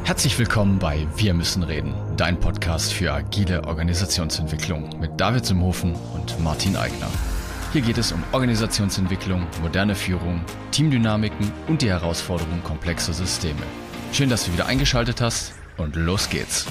Herzlich willkommen bei Wir müssen reden, dein Podcast für agile Organisationsentwicklung mit David Simhofen und Martin Eigner. Hier geht es um Organisationsentwicklung, moderne Führung, Teamdynamiken und die Herausforderungen komplexer Systeme. Schön, dass du wieder eingeschaltet hast und los geht's.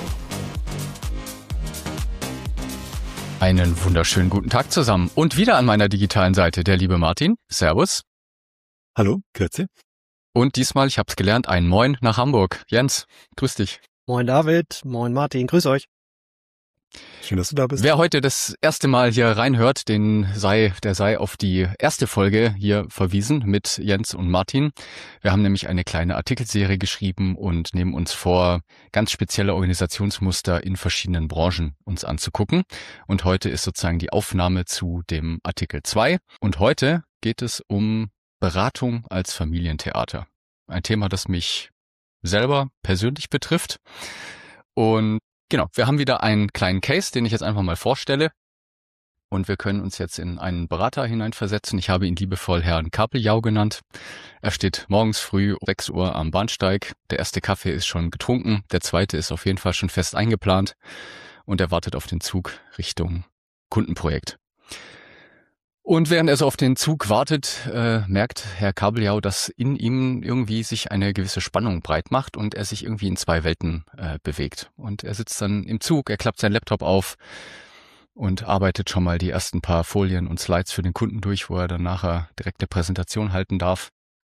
Einen wunderschönen guten Tag zusammen und wieder an meiner digitalen Seite der liebe Martin. Servus. Hallo, grüezi. Und diesmal, ich habe es gelernt, ein Moin nach Hamburg. Jens, grüß dich. Moin David, moin Martin, grüß euch. Schön, dass du da bist. Wer heute das erste Mal hier reinhört, der sei auf die erste Folge hier verwiesen mit Jens und Martin. Wir haben nämlich eine kleine Artikelserie geschrieben und nehmen uns vor, ganz spezielle Organisationsmuster in verschiedenen Branchen uns anzugucken. Und heute ist sozusagen die Aufnahme zu dem Artikel 2. Und heute geht es um Beratung als Familientheater. Ein Thema, das mich selber persönlich betrifft. Und genau, wir haben wieder einen kleinen Case, den ich jetzt einfach mal vorstelle. Und wir können uns jetzt in einen Berater hineinversetzen. Ich habe ihn liebevoll Herrn Kabeljau genannt. Er steht morgens früh um 6 Uhr am Bahnsteig. Der erste Kaffee ist schon getrunken. Der zweite ist auf jeden Fall schon fest eingeplant. Und er wartet auf den Zug Richtung Kundenprojekt. Und während er so auf den Zug wartet, merkt Herr Kabeljau, dass in ihm irgendwie sich eine gewisse Spannung breit macht und er sich irgendwie in zwei Welten bewegt. Und er sitzt dann im Zug, er klappt seinen Laptop auf und arbeitet schon mal die ersten paar Folien und Slides für den Kunden durch, wo er dann nachher direkt eine Präsentation halten darf.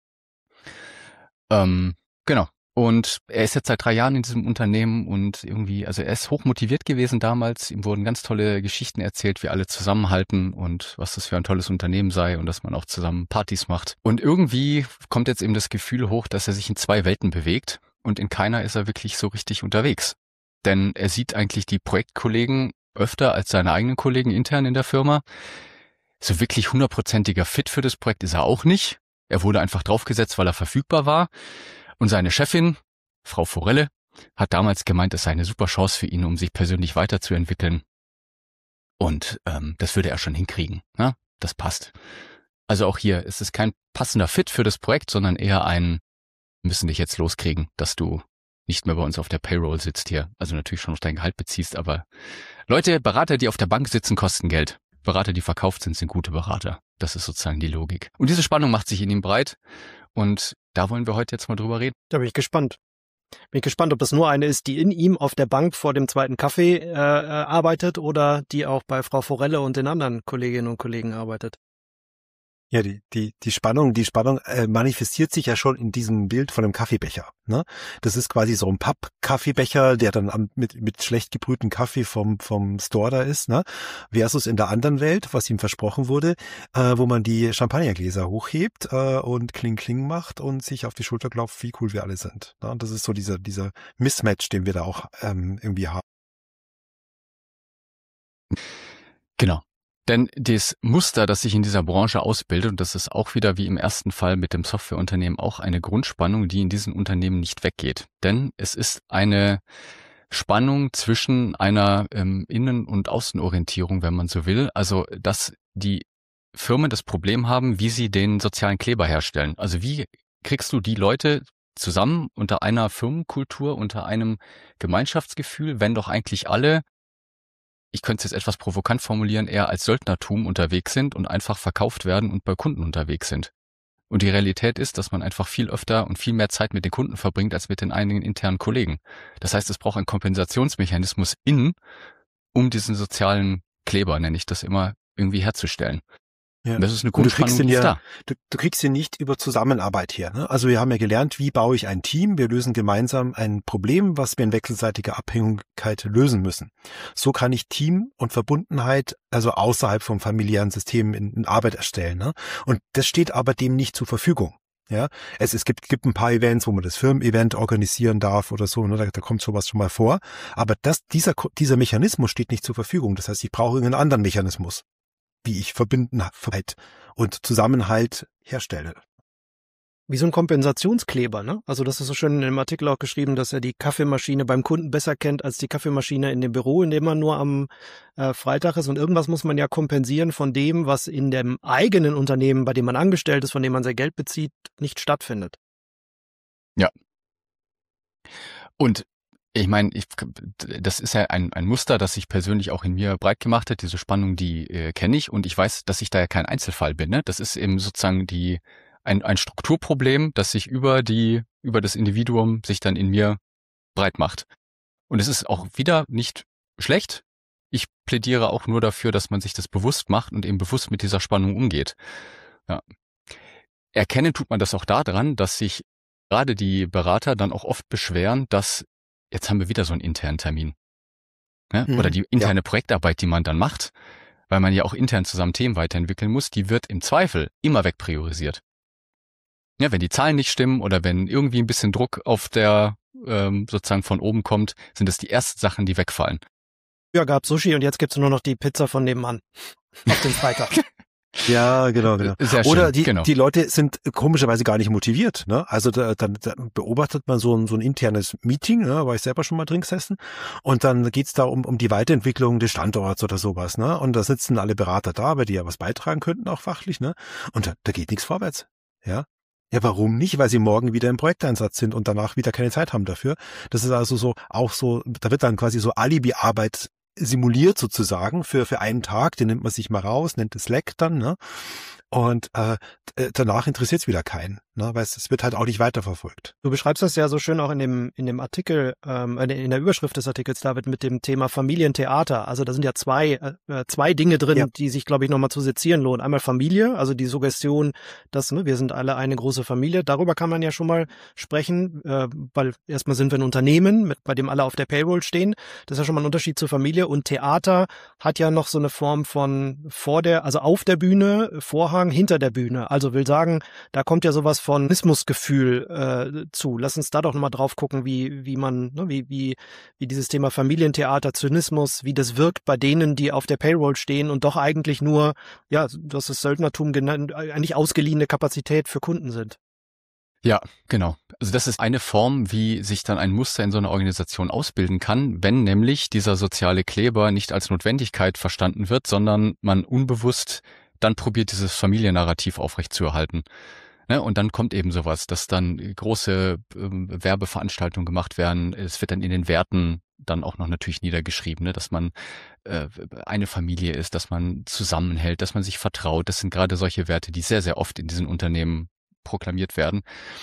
Genau. Und er ist jetzt seit 3 Jahren in diesem Unternehmen und irgendwie, also er ist hochmotiviert gewesen damals. Ihm wurden ganz tolle Geschichten erzählt, wie alle zusammenhalten und was das für ein tolles Unternehmen sei und dass man auch zusammen Partys macht. Und irgendwie kommt jetzt eben das Gefühl hoch, dass er sich in zwei Welten bewegt und in keiner ist er wirklich so richtig unterwegs. Denn er sieht eigentlich die Projektkollegen öfter als seine eigenen Kollegen intern in der Firma. So wirklich 100%iger Fit für das Projekt ist er auch nicht. Er wurde einfach draufgesetzt, weil er verfügbar war. Und seine Chefin, Frau Forelle, hat damals gemeint, es sei eine super Chance für ihn, um sich persönlich weiterzuentwickeln. Und das würde er schon hinkriegen. Ne? Das passt. Also auch hier ist es kein passender Fit für das Projekt, sondern eher ein, wir müssen dich jetzt loskriegen, dass du nicht mehr bei uns auf der Payroll sitzt hier. Also natürlich schon noch dein Gehalt beziehst, aber Leute, Berater, die auf der Bank sitzen, kosten Geld. Berater, die verkauft sind gute Berater. Das ist sozusagen die Logik. Und diese Spannung macht sich in ihm breit. Und da wollen wir heute jetzt mal drüber reden. Da bin ich gespannt. Bin gespannt, ob das nur eine ist, die in ihm auf der Bank vor dem zweiten Kaffee arbeitet oder die auch bei Frau Forelle und den anderen Kolleginnen und Kollegen arbeitet. Ja, die Spannung manifestiert sich ja schon in diesem Bild von einem Kaffeebecher. Ne? Das ist quasi so ein Papp-Kaffeebecher, der dann mit schlecht gebrühtem Kaffee vom Store da ist, ne? Versus in der anderen Welt, was ihm versprochen wurde, wo man die Champagnergläser hochhebt und Kling Kling macht und sich auf die Schulter klopft, wie cool wir alle sind. Ne? Und das ist so dieser Mismatch, den wir da auch irgendwie haben. Genau. Denn das Muster, das sich in dieser Branche ausbildet, und das ist auch wieder wie im ersten Fall mit dem Softwareunternehmen auch eine Grundspannung, die in diesen Unternehmen nicht weggeht. Denn es ist eine Spannung zwischen einer Innen- und Außenorientierung, wenn man so will. Also, dass die Firmen das Problem haben, wie sie den sozialen Kleber herstellen. Also, wie kriegst du die Leute zusammen unter einer Firmenkultur, unter einem Gemeinschaftsgefühl, wenn doch eigentlich alle, ich könnte es jetzt etwas provokant formulieren, eher als Söldnertum unterwegs sind und einfach verkauft werden und bei Kunden unterwegs sind. Und die Realität ist, dass man einfach viel öfter und viel mehr Zeit mit den Kunden verbringt als mit den einigen internen Kollegen. Das heißt, es braucht einen Kompensationsmechanismus um diesen sozialen Kleber, nenne ich das immer, irgendwie herzustellen. Ja. Und das ist eine gute Spannung, die ist da. Du kriegst ihn nicht über Zusammenarbeit her. Ne? Also wir haben ja gelernt, wie baue ich ein Team? Wir lösen gemeinsam ein Problem, was wir in wechselseitiger Abhängigkeit lösen müssen. So kann ich Team und Verbundenheit, also außerhalb vom familiären System in Arbeit erstellen. Ne? Und das steht aber dem nicht zur Verfügung. Ja, es gibt ein paar Events, wo man das Firmen-Event organisieren darf oder so, ne? Da kommt sowas schon mal vor. Aber dieser Mechanismus steht nicht zur Verfügung. Das heißt, ich brauche einen anderen Mechanismus, wie ich Verbundenheit und Zusammenhalt herstelle. Wie so ein Kompensationskleber, ne? Also das ist so schön in dem Artikel auch geschrieben, dass er die Kaffeemaschine beim Kunden besser kennt als die Kaffeemaschine in dem Büro, in dem man nur am Freitag ist. Und irgendwas muss man ja kompensieren von dem, was in dem eigenen Unternehmen, bei dem man angestellt ist, von dem man sein Geld bezieht, nicht stattfindet. Ja. Und ich meine, das ist ja ein Muster, das sich persönlich auch in mir breit gemacht hat. Diese Spannung, die kenne ich, und ich weiß, dass ich da ja kein Einzelfall bin. Ne? Das ist eben sozusagen ein Strukturproblem, das sich über das Individuum sich dann in mir breit macht. Und es ist auch wieder nicht schlecht. Ich plädiere auch nur dafür, dass man sich das bewusst macht und eben bewusst mit dieser Spannung umgeht. Ja. Erkennen tut man das auch daran, dass sich gerade die Berater dann auch oft beschweren, dass jetzt haben wir wieder so einen internen Termin. Ne? Oder die interne Projektarbeit, die man dann macht, weil man ja auch intern zusammen Themen weiterentwickeln muss, die wird im Zweifel immer wegpriorisiert. Ja, wenn die Zahlen nicht stimmen oder wenn irgendwie ein bisschen Druck auf der sozusagen von oben kommt, sind das die ersten Sachen, die wegfallen. Ja, gab Sushi und jetzt gibt's nur noch die Pizza von nebenan auf den Freitag. Ja, genau. Sehr schön, Oder genau. die Leute sind komischerweise gar nicht motiviert. Ne? Also dann beobachtet man so ein internes Meeting, ne? War ich selber schon mal drin gesessen. Und dann geht's da um die Weiterentwicklung des Standorts oder sowas. Ne? Und da sitzen alle Berater da, weil die ja was beitragen könnten, auch fachlich. Ne? Und da geht nichts vorwärts. Ja, warum nicht? Weil sie morgen wieder im Projekteinsatz sind und danach wieder keine Zeit haben dafür. Das ist also da wird dann quasi so Alibi-Arbeit simuliert sozusagen für einen Tag, den nimmt man sich mal raus, nennt es Slack dann, ne? Und danach interessiert es wieder keinen, ne? Weil es wird halt auch nicht weiterverfolgt. Du beschreibst das ja so schön auch in dem Artikel, in der Überschrift des Artikels, David, mit dem Thema Familientheater. Also da sind ja zwei Dinge drin, die sich, glaube ich, nochmal zu sezieren lohnen. Einmal Familie, also die Suggestion, dass wir sind alle eine große Familie. Darüber kann man ja schon mal sprechen, weil erstmal sind wir ein Unternehmen, bei dem alle auf der Payroll stehen. Das ist ja schon mal ein Unterschied zur Familie. Und Theater hat ja noch so eine Form von also auf der Bühne, Vorhang hinter der Bühne. Also will sagen, da kommt ja sowas von Zynismusgefühl zu. Lass uns da doch nochmal drauf gucken, wie dieses Thema Familientheater, Zynismus, wie das wirkt bei denen, die auf der Payroll stehen und doch eigentlich nur, ja, das ist Söldnertum genannt, eigentlich ausgeliehene Kapazität für Kunden sind. Ja, genau. Also das ist eine Form, wie sich dann ein Muster in so einer Organisation ausbilden kann, wenn nämlich dieser soziale Kleber nicht als Notwendigkeit verstanden wird, sondern man unbewusst dann probiert, dieses Familiennarrativ aufrechtzuerhalten. Ne? Und dann kommt eben sowas, dass dann große Werbeveranstaltungen gemacht werden. Es wird dann in den Werten dann auch noch natürlich niedergeschrieben, ne? Dass man eine Familie ist, dass man zusammenhält, dass man sich vertraut. Das sind gerade solche Werte, die sehr, sehr oft in diesen Unternehmen proklamiert werden.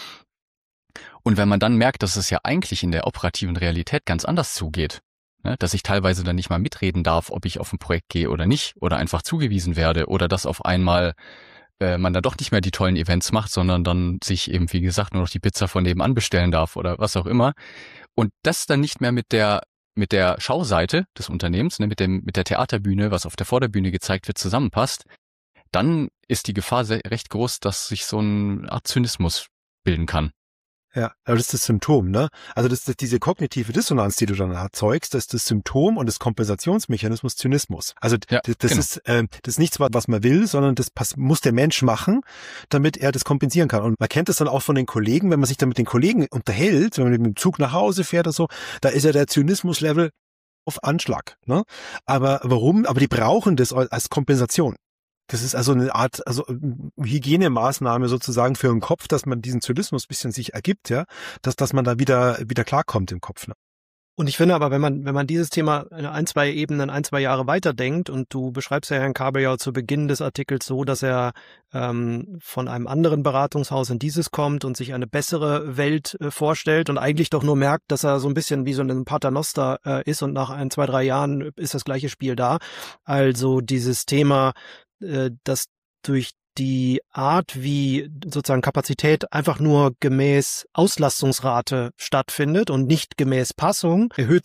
Und wenn man dann merkt, dass es ja eigentlich in der operativen Realität ganz anders zugeht, ne, dass ich teilweise dann nicht mal mitreden darf, ob ich auf ein Projekt gehe oder nicht, oder einfach zugewiesen werde, oder dass auf einmal man dann doch nicht mehr die tollen Events macht, sondern dann sich eben, wie gesagt, nur noch die Pizza von nebenan bestellen darf oder was auch immer. Und das dann nicht mehr mit der Schauseite des Unternehmens, ne, mit der Theaterbühne, was auf der Vorderbühne gezeigt wird, zusammenpasst, dann ist die Gefahr recht groß, dass sich so eine Art Zynismus bilden kann. Ja, aber das ist das Symptom, ne? Also diese kognitive Dissonanz, die du dann erzeugst, das ist das Symptom und das Kompensationsmechanismus Zynismus. Also ja, das ist nichts, was man will, sondern das muss der Mensch machen, damit er das kompensieren kann. Und man kennt das dann auch von den Kollegen, wenn man sich dann mit den Kollegen unterhält, wenn man mit dem Zug nach Hause fährt oder so, da ist ja der Zynismuslevel auf Anschlag, ne? Aber warum? Aber die brauchen das als Kompensation. Das ist also eine Art, Hygienemaßnahme sozusagen für den Kopf, dass man diesen Zynismus ein bisschen sich ergibt, ja, dass man da wieder klarkommt im Kopf. Ne? Und ich finde aber, wenn man dieses Thema in 1-2 Ebenen, 1-2 Jahre weiterdenkt, und du beschreibst ja Herrn Kabeljau zu Beginn des Artikels so, dass er von einem anderen Beratungshaus in dieses kommt und sich eine bessere Welt vorstellt und eigentlich doch nur merkt, dass er so ein bisschen wie so ein Paternoster ist und nach 1, 2, 3 Jahren ist das gleiche Spiel da. Also dieses Thema, dass durch die Art, wie sozusagen Kapazität einfach nur gemäß Auslastungsrate stattfindet und nicht gemäß Passung, erhöht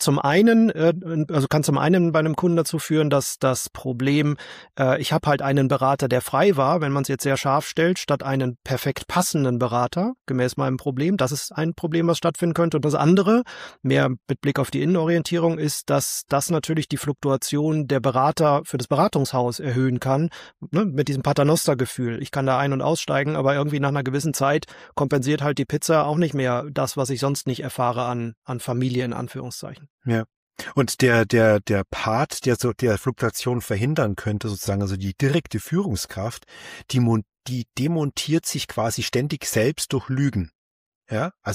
kann zum einen bei einem Kunden dazu führen, dass das Problem, ich habe halt einen Berater, der frei war, wenn man es jetzt sehr scharf stellt, statt einen perfekt passenden Berater, gemäß meinem Problem. Das ist ein Problem, was stattfinden könnte. Und das andere, mehr mit Blick auf die Innenorientierung, ist, dass das natürlich die Fluktuation der Berater für das Beratungshaus erhöhen kann, ne, mit diesem Paternoster-Gefühl. Ich kann da ein- und aussteigen, aber irgendwie nach einer gewissen Zeit kompensiert halt die Pizza auch nicht mehr das, was ich sonst nicht erfahre an Familie in Anführungszeichen. Ja. Und der Part, der so der Fluktuation verhindern könnte, sozusagen, also die direkte Führungskraft, die demontiert sich quasi ständig selbst durch Lügen. Ja, also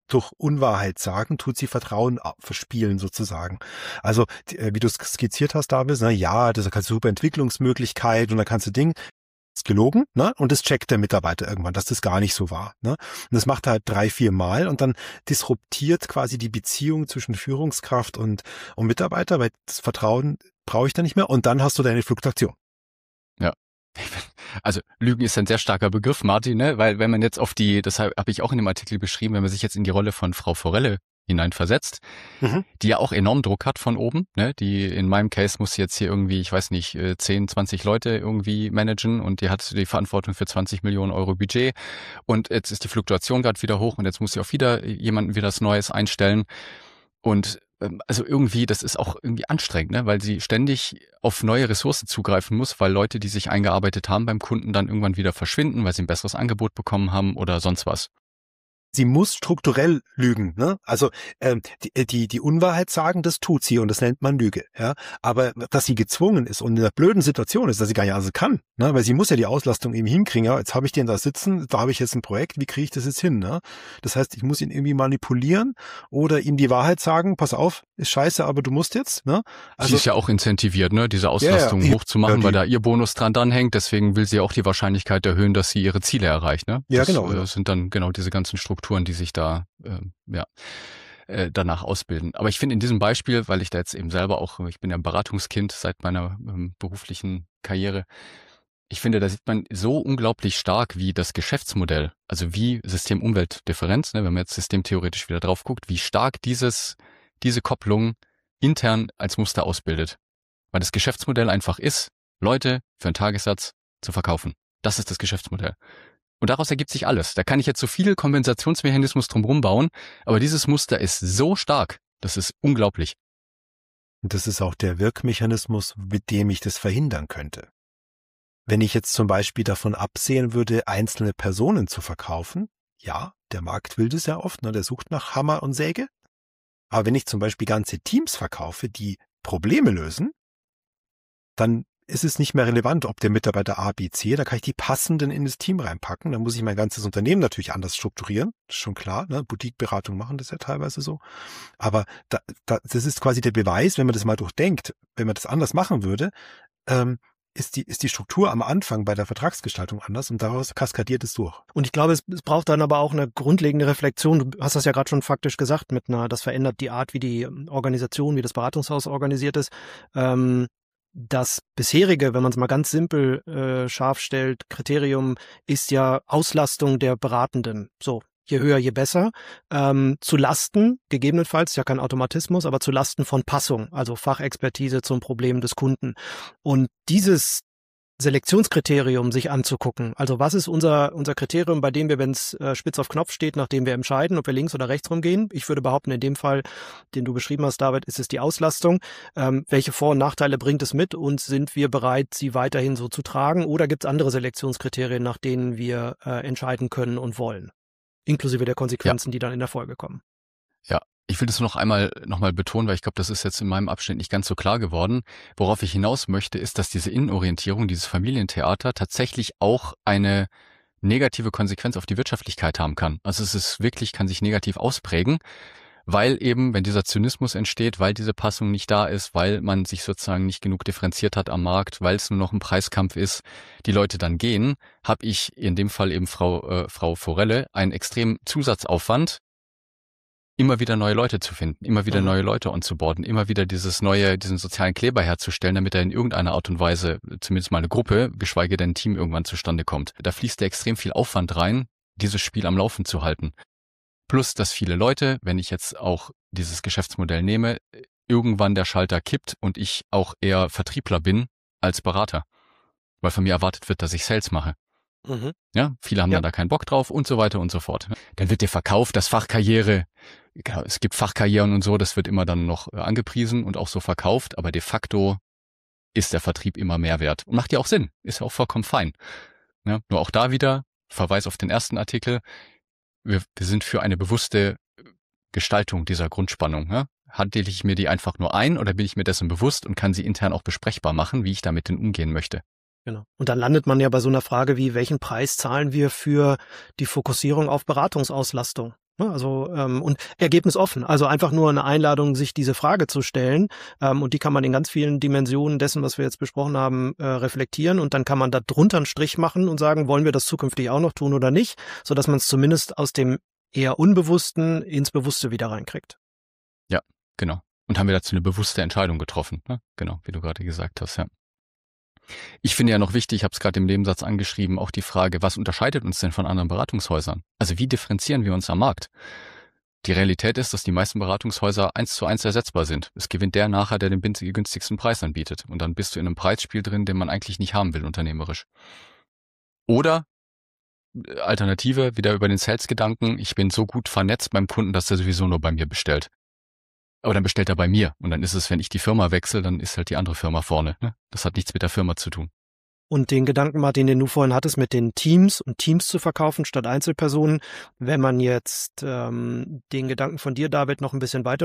durch Unwahrheit sagen, tut sie Vertrauen verspielen sozusagen. Also wie du es skizziert hast, David, na ja, das ist eine super Entwicklungsmöglichkeit und da kannst du ist gelogen, ne? Und das checkt der Mitarbeiter irgendwann, dass das gar nicht so war, ne? Und das macht er halt 3-4 Mal und dann disruptiert quasi die Beziehung zwischen Führungskraft und Mitarbeiter, weil das Vertrauen brauche ich da nicht mehr und dann hast du deine Fluktuation. Ja. Also Lügen ist ein sehr starker Begriff, Martin, ne? Weil wenn man jetzt deshalb habe ich auch in dem Artikel beschrieben, wenn man sich jetzt in die Rolle von Frau Forelle hineinversetzt, die ja auch enorm Druck hat von oben, ne? Die in meinem Case muss jetzt hier irgendwie, ich weiß nicht, 10, 20 Leute irgendwie managen und die hat die Verantwortung für 20 Millionen Euro Budget und jetzt ist die Fluktuation gerade wieder hoch und jetzt muss sie auch wieder jemanden wieder das Neues einstellen und also irgendwie, das ist auch irgendwie anstrengend, ne? Weil sie ständig auf neue Ressourcen zugreifen muss, weil Leute, die sich eingearbeitet haben beim Kunden, dann irgendwann wieder verschwinden, weil sie ein besseres Angebot bekommen haben oder sonst was. Sie muss strukturell lügen, ne? Also die Unwahrheit sagen, das tut sie und das nennt man Lüge, ja. Aber dass sie gezwungen ist und in einer blöden Situation ist, dass sie gar nicht anders kann, ne? Weil sie muss ja die Auslastung eben hinkriegen. Ja, jetzt habe ich den da sitzen, da habe ich jetzt ein Projekt, wie kriege ich das jetzt hin, ne? Das heißt, ich muss ihn irgendwie manipulieren oder ihm die Wahrheit sagen. Pass auf, ist scheiße, aber du musst jetzt, ne? Also, sie ist ja auch incentiviert, ne? Diese Auslastung hochzumachen, weil da ihr Bonus dran hängt. Deswegen will sie auch die Wahrscheinlichkeit erhöhen, dass sie ihre Ziele erreicht, ne? Ja, das, genau. Das sind dann genau diese ganzen Strukturen, die sich da danach ausbilden. Aber ich finde in diesem Beispiel, weil ich da jetzt eben selber auch, ich bin ja ein Beratungskind seit meiner beruflichen Karriere, ich finde, da sieht man so unglaublich stark, wie das Geschäftsmodell, also wie System-Umwelt-Differenz, ne, wenn man jetzt systemtheoretisch wieder drauf guckt, wie stark diese Kopplung intern als Muster ausbildet. Weil das Geschäftsmodell einfach ist, Leute für einen Tagessatz zu verkaufen. Das ist das Geschäftsmodell. Und daraus ergibt sich alles. Da kann ich jetzt so viel Kompensationsmechanismus drumherum bauen, aber dieses Muster ist so stark, das ist unglaublich. Und das ist auch der Wirkmechanismus, mit dem ich das verhindern könnte. Wenn ich jetzt zum Beispiel davon absehen würde, einzelne Personen zu verkaufen, ja, der Markt will das ja oft, ne, der sucht nach Hammer und Säge. Aber wenn ich zum Beispiel ganze Teams verkaufe, die Probleme lösen, dann ist es nicht mehr relevant, ob der Mitarbeiter A, B, C, da kann ich die passenden in das Team reinpacken. Dann muss ich mein ganzes Unternehmen natürlich anders strukturieren, das ist schon klar, ne? Boutique-Beratung machen das ja teilweise so. Aber das ist quasi der Beweis, wenn man das mal durchdenkt, wenn man das anders machen würde, ist die Struktur am Anfang bei der Vertragsgestaltung anders und daraus kaskadiert es durch. Und ich glaube, es braucht dann aber auch eine grundlegende Reflexion. Du hast das ja gerade schon faktisch gesagt, das verändert die Art, wie die Organisation, wie das Beratungshaus organisiert ist. Das bisherige, wenn man es mal ganz simpel scharf stellt, Kriterium ist ja Auslastung der Beratenden. So, je höher, je besser. Zu Lasten, gegebenenfalls, ist ja kein Automatismus, aber zu Lasten von Passung, also Fachexpertise zum Problem des Kunden. Und dieses Selektionskriterium sich anzugucken. Also was ist unser Kriterium, bei dem wir, wenn es spitz auf Knopf steht, nachdem wir entscheiden, ob wir links oder rechts rumgehen? Ich würde behaupten, in dem Fall, den du beschrieben hast, David, ist es die Auslastung. Welche Vor- und Nachteile bringt es mit und sind wir bereit, sie weiterhin so zu tragen? Oder gibt es andere Selektionskriterien, nach denen wir entscheiden können und wollen? Inklusive der Konsequenzen, die dann in der Folge kommen. Ja. Ich will das noch einmal betonen, weil ich glaube, das ist jetzt in meinem Abschnitt nicht ganz so klar geworden. Worauf ich hinaus möchte, ist, dass diese Innenorientierung, dieses Familientheater tatsächlich auch eine negative Konsequenz auf die Wirtschaftlichkeit haben kann. Also es ist wirklich, kann sich negativ ausprägen, weil eben, wenn dieser Zynismus entsteht, weil diese Passung nicht da ist, weil man sich sozusagen nicht genug differenziert hat am Markt, weil es nur noch ein Preiskampf ist, die Leute dann gehen, habe ich in dem Fall eben Frau Forelle einen extremen Zusatzaufwand, immer wieder neue Leute zu finden, immer wieder neue Leute onzuboarden, immer wieder diesen sozialen Kleber herzustellen, damit er in irgendeiner Art und Weise, zumindest mal eine Gruppe, geschweige denn ein Team irgendwann zustande kommt. Da fließt ja extrem viel Aufwand rein, dieses Spiel am Laufen zu halten. Plus, dass viele Leute, wenn ich jetzt auch dieses Geschäftsmodell nehme, irgendwann der Schalter kippt und ich auch eher Vertriebler bin als Berater. Weil von mir erwartet wird, dass ich Sales mache. Ja, viele haben dann da keinen Bock drauf und so weiter und so fort. Dann wird dir verkauft, das Fachkarriere, es gibt Fachkarrieren und so, das wird immer dann noch angepriesen und auch so verkauft, aber de facto ist der Vertrieb immer mehr wert. Und macht ja auch Sinn, ist ja auch vollkommen fein. Ja, nur auch da wieder, Verweis auf den ersten Artikel, wir sind für eine bewusste Gestaltung dieser Grundspannung. Ja? Handle ich mir die einfach nur ein oder bin ich mir dessen bewusst und kann sie intern auch besprechbar machen, wie ich damit denn umgehen möchte? Genau. Und dann landet man ja bei so einer Frage wie, welchen Preis zahlen wir für die Fokussierung auf Beratungsauslastung? Also und ergebnisoffen, also einfach nur eine Einladung, sich diese Frage zu stellen, und die kann man in ganz vielen Dimensionen dessen, was wir jetzt besprochen haben, reflektieren, und dann kann man da drunter einen Strich machen und sagen, wollen wir das zukünftig auch noch tun oder nicht, sodass man es zumindest aus dem eher Unbewussten ins Bewusste wieder reinkriegt. Ja, genau. Und haben wir dazu eine bewusste Entscheidung getroffen, ne? Genau, wie du gerade gesagt hast, ja. Ich finde ja noch wichtig, ich habe es gerade im Nebensatz angeschrieben, auch die Frage, was unterscheidet uns denn von anderen Beratungshäusern? Also wie differenzieren wir uns am Markt? Die Realität ist, dass die meisten Beratungshäuser 1:1 ersetzbar sind. Es gewinnt der nachher, der den günstigsten Preis anbietet. Und dann bist du in einem Preisspiel drin, den man eigentlich nicht haben will, unternehmerisch. Oder Alternative, wieder über den Sales-Gedanken, ich bin so gut vernetzt beim Kunden, dass er sowieso nur bei mir bestellt. Aber dann bestellt er bei mir. Und dann ist es, wenn ich die Firma wechsle, dann ist halt die andere Firma vorne. Ne? Das hat nichts mit der Firma zu tun. Und den Gedanken, Martin, den du vorhin hattest, mit den Teams und Teams zu verkaufen statt Einzelpersonen, wenn man jetzt den Gedanken von dir, David, noch ein bisschen weiter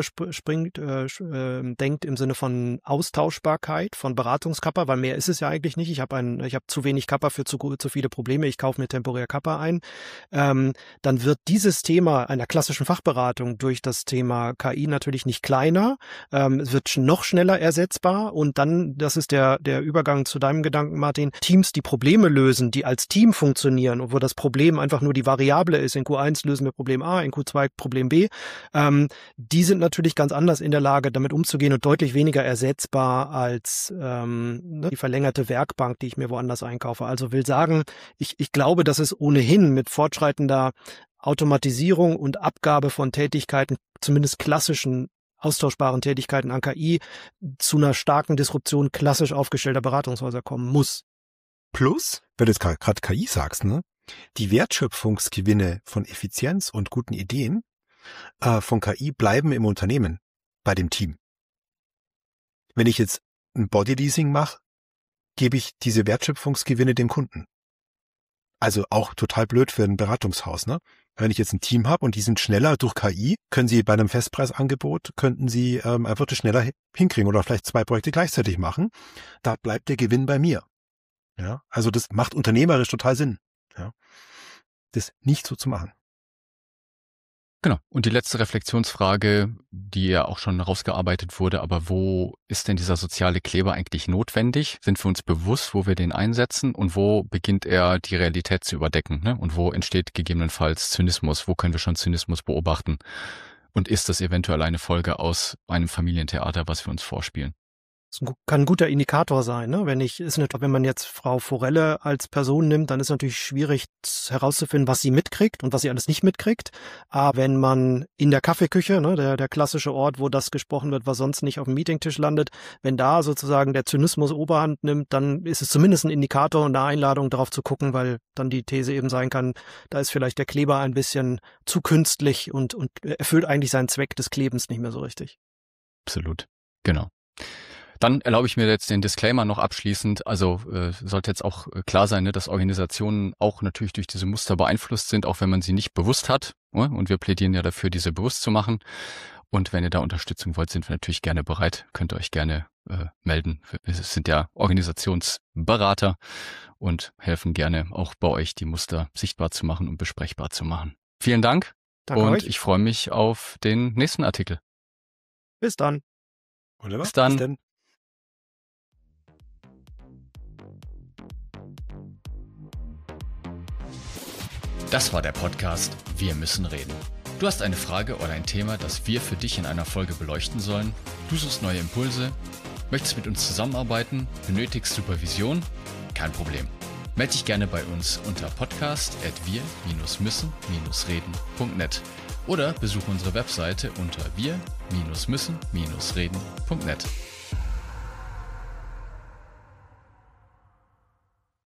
denkt im Sinne von Austauschbarkeit, von Beratungskappa, weil mehr ist es ja eigentlich nicht. Ich habe zu wenig Kappa für zu viele Probleme, ich kaufe mir temporär Kappa ein. Dann wird dieses Thema einer klassischen Fachberatung durch das Thema KI natürlich nicht kleiner. Es wird noch schneller ersetzbar, und dann, das ist der Übergang zu deinem Gedanken, Martin, Teams, die Probleme lösen, die als Team funktionieren und wo das Problem einfach nur die Variable ist. In Q1 lösen wir Problem A, in Q2 Problem B. Die sind natürlich ganz anders in der Lage, damit umzugehen und deutlich weniger ersetzbar als die verlängerte Werkbank, die ich mir woanders einkaufe. Also will sagen, ich glaube, dass es ohnehin mit fortschreitender Automatisierung und Abgabe von Tätigkeiten, zumindest klassischen austauschbaren Tätigkeiten an KI, zu einer starken Disruption klassisch aufgestellter Beratungshäuser kommen muss. Plus, weil du jetzt gerade KI sagst, ne, die Wertschöpfungsgewinne von Effizienz und guten Ideen von KI bleiben im Unternehmen, bei dem Team. Wenn ich jetzt ein Bodyleasing mache, gebe ich diese Wertschöpfungsgewinne dem Kunden. Also auch total blöd für ein Beratungshaus, ne? Wenn ich jetzt ein Team habe und die sind schneller durch KI, können sie bei einem Festpreisangebot, könnten sie einfach das schneller hinkriegen oder vielleicht 2 Projekte gleichzeitig machen. Da bleibt der Gewinn bei mir. Ja, also das macht unternehmerisch total Sinn, ja, das nicht so zu machen. Genau. Und die letzte Reflexionsfrage, die ja auch schon rausgearbeitet wurde, aber wo ist denn dieser soziale Kleber eigentlich notwendig? Sind wir uns bewusst, wo wir den einsetzen, und wo beginnt er die Realität zu überdecken, ne? Und wo entsteht gegebenenfalls Zynismus? Wo können wir schon Zynismus beobachten? Und ist das eventuell eine Folge aus einem Familientheater, was wir uns vorspielen? Das kann ein guter Indikator sein, ne? Wenn man jetzt Frau Forelle als Person nimmt, dann ist natürlich schwierig herauszufinden, was sie mitkriegt und was sie alles nicht mitkriegt. Aber wenn man in der Kaffeeküche, ne, der klassische Ort, wo das gesprochen wird, was sonst nicht auf dem Meetingtisch landet, wenn da sozusagen der Zynismus Oberhand nimmt, dann ist es zumindest ein Indikator und eine Einladung, darauf zu gucken, weil dann die These eben sein kann, da ist vielleicht der Kleber ein bisschen zu künstlich und erfüllt eigentlich seinen Zweck des Klebens nicht mehr so richtig. Absolut, genau. Dann erlaube ich mir jetzt den Disclaimer noch abschließend. Also sollte jetzt auch klar sein, ne, dass Organisationen auch natürlich durch diese Muster beeinflusst sind, auch wenn man sie nicht bewusst hat. Ne? Und wir plädieren ja dafür, diese bewusst zu machen. Und wenn ihr da Unterstützung wollt, sind wir natürlich gerne bereit. Könnt ihr euch gerne melden. Wir sind ja Organisationsberater und helfen gerne auch bei euch, die Muster sichtbar zu machen und besprechbar zu machen. Vielen Dank. Danke und euch. Ich freue mich auf den nächsten Artikel. Bis dann. Wunderbar. Bis dann. Bis dann. Das war der Podcast Wir müssen reden. Du hast eine Frage oder ein Thema, das wir für dich in einer Folge beleuchten sollen? Du suchst neue Impulse? Möchtest mit uns zusammenarbeiten? Benötigst Supervision? Kein Problem. Melde dich gerne bei uns unter podcast@wir-müssen-reden.net oder besuche unsere Webseite unter wir-müssen-reden.net.